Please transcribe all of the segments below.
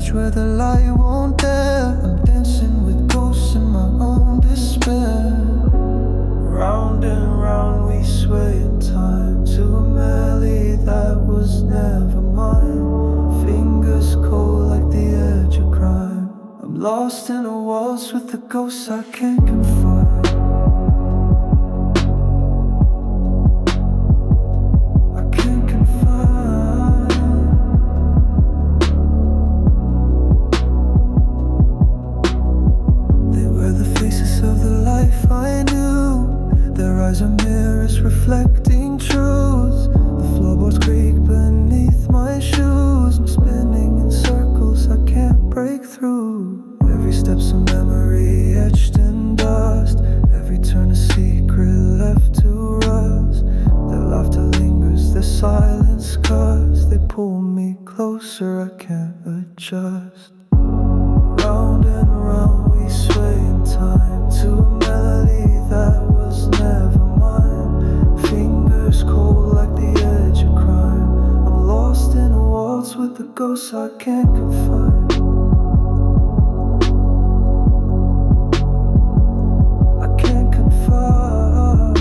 stage where the light won't dare. I'm dancing with ghosts in my own despair. Round and round we sway in time to a melody that was never mine. Fingers cold like the edge of crime. I'm lost in a waltz with the ghosts I can't confine. I knew their eyes are mirrors reflecting truth. The floorboards creak beneath my shoes. I'm spinning in circles I can't break through. Every step's a memory etched in dust. Every turn a secret left to rust. Their laughter lingers, their silence cuts. They pull me closer, I can't adjust. Round and round we sway in time to a melody that was never mine. Fingers cold like the edge of crime. I'm lost in a waltz with the ghosts I can't confine. I can't confine.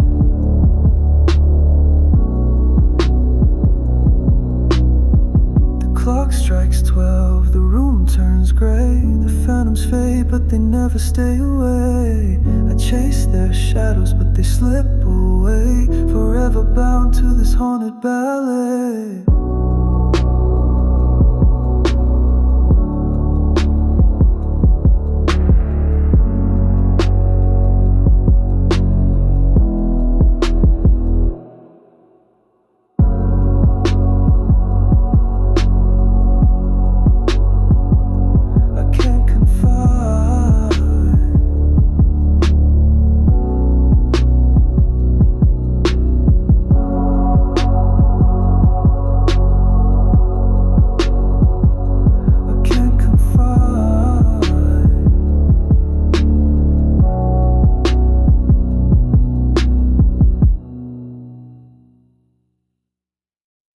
The clock strikes 12, the room turns gray. The phantoms fade, but they never stay away. I chase their shadows, but they slip away. Forever bound to this haunted ballet.